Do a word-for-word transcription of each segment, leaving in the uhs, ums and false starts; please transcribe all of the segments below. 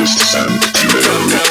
Bass and Flow.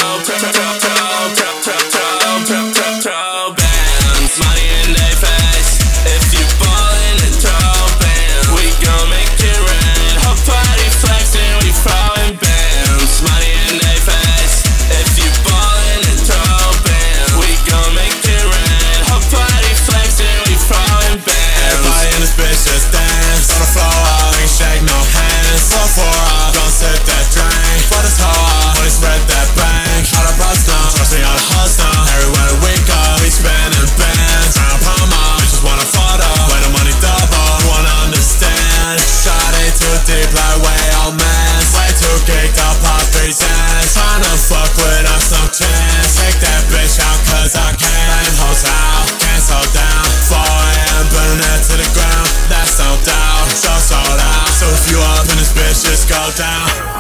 Money in their face. If you ballin' and throw bands, we gon' make it rain. Whole party flexing, we throwing bands. Money in their face. If you ballin' and throw bands, we gon' make it rain. Whole party flexing, we throwing bands. Everybody in this bitch just dance on the floor, ain't shake no hands. Flow for us, don't sip that drink. For this hoe, money spread that bank. All the bros now, trust me all the hoes now. Everywhere that we go, we spending bands. Round Palma, bitches want a photo. Way the money double, you wanna understand. Shot it too deep like way old man. Way too geeked up, pop three cents. Tryna fuck with us, no chance. Take that bitch out cause I can. Lame hoes out, can't slow down. four a m, burning that to the ground. That's no doubt, so sold out. So if you up in this bitch, just go down.